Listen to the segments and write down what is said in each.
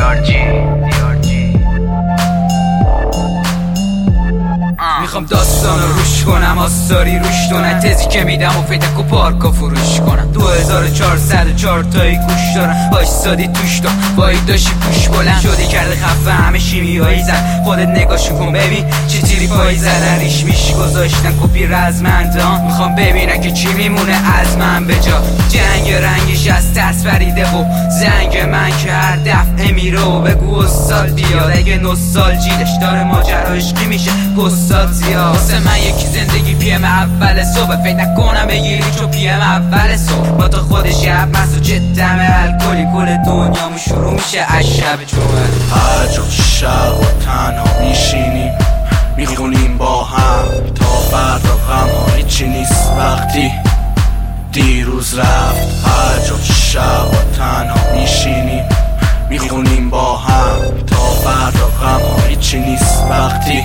میخوام داستانو روش کنم، آستاری روش دونن، تزی که میدم و فیدک و پارکا فروش کنم. 2404 تایی گوش دارم، باش سادی توش دار باید داشتی پوش بلند شدی کرده خفه همه شیمیایی زن. خودت نگاشو کن ببین چه تیری پایی زدن، ریش میشی گذاشتن کپی رزمندان. میخوام ببینن که چی میمونه از من به جا. جنگ رنگیش از ترس فریده و زنگ من که هر دفعه میره و بگو استاد بیاد. اگه نوستالژیش داره ماجرا عشقی میشه پستاد زیاد. واسه من یکی زندگی پیم اول صبح، فکر نکنم بگیری چو پیم اول صبح. با تو خود شب مست و جدم الکلی کل دنیامو شروع میشه از شب جمعه. هر جا شب و تنها میشینیم میخونیم با هم تا فردا غم ها هیچی نیست وقتی دیروز رفت. هر جا شب و تنها میشینیم میخونیم با هم تا فردا غم ها هیچی نیست وقتی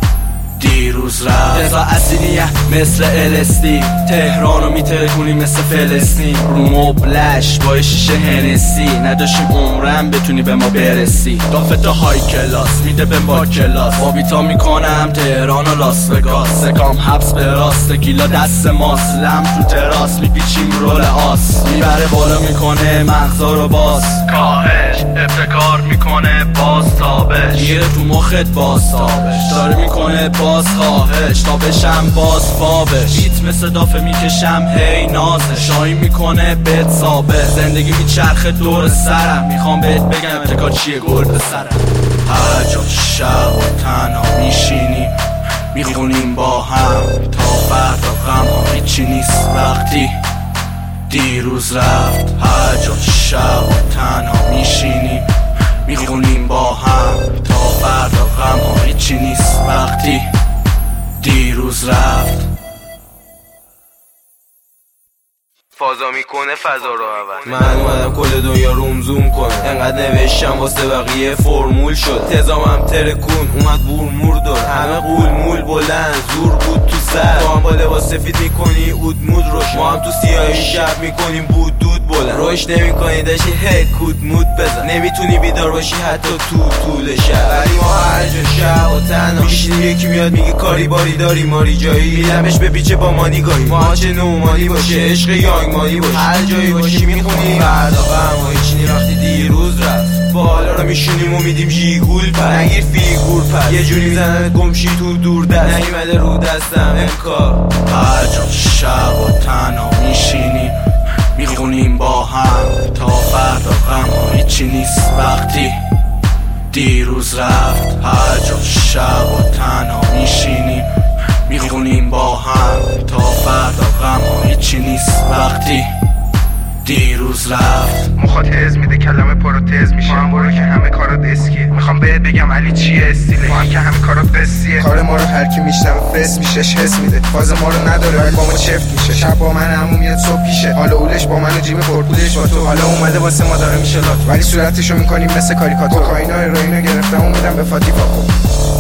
دیروز رفت. رضا اصیلیه مثل LSD، تهرانو میترکونیم مثل فلسطین. رو مبلش با شیشه هنسی، نداشیم عمرم بتونی به ما برسی. دافتا های کلاس میده به با کلاس، بابیتا میکنم تهران و لاس وگاس. سکام حبس به راست گیلا دست ماست، لم تو تراس میپیچیم رول آس. میبره بالا میکنه مغزا رو باز، کاهش ابتکار میکنه باز تابش. میره تو مخت باز تابش، داره میکنه باز خواهش تا بشم باز فابش. بیت مثل دافه میکشم هی نازه، شایی میکنه بهت ثابت. زندگی میچرخه دور سرم، میخوام بهت بگم ابتکار چیه گل به سرم. هر جا شب و تنها میشینیم میخونیم با هم تا فردا غم ها هیچی نیست وقتی دیروز رفت. هر جا شب و تنها میشینیم میخونیم با هم تا فردا غم ها هیچی نیست وقتی دیروز رفت. فازا میکنه فضا رو عوض. من اومدم کل دنیا روم زوم کنه، انقدر نوشتم واسه بقیه فرمول شد. تزامم ترکون اومد بور مور دار، همه قول مول بلند زور بود تو سر. تو هم با لباس سفید میکنی اود مود روش، ما هم تو سیاهی شب میکنیم بود دود بلند. روش نمیکنی داشتی هی کود مود بزن، نمیتونی بیدار باشی حتی تو طول شب. ولی ما هر جا شب و تنها میشینیم، یکی میاد میگه کاری باری داری ماری جایی، میدمش به پیچه با ما نگاهی. ما چه نومانی باشه عشق یانگ مانی باشه، هر جایی باشی میخونیم فردا غم و هیچی وقتی دیروز رفت. بالا رو میشونیم و میدیم ژیگول پر، نگیر فیگور پر، یه جوری میزنن گمشی تو دور دست، نیومده رو دستم امکار. هر جا شب و تنها میشینیم میخونیم با هم تا فردا غم ها هیچی نیست وقتی دیروز رفت. هر جا شب و تنها میشینیم میخونیم با هم تا فردا غم ها هیچی نیست وقتی دیروز رفت. مخاط تز میده کلمه پروتز میشه، ما هم برو که همه کارات اسکیه. میخوام بهت بگم علی چیه استیله، ما هم که همه کارات قصیه. کار ما رو هر کی میشنم فس میشه حس میده، فاز ما رو نداره ولی با ما چفت میشه. شب با من عمو میاد صبح پیشه، حالا اولش با من و جیب پرپولش با تو. حالا اومده واسه ما داره میشه لات، ولی صورتشو میکنیم مثل کاریکاتور. کوکائینا هروئینا گرفتم و میدم به فاتی پاکو.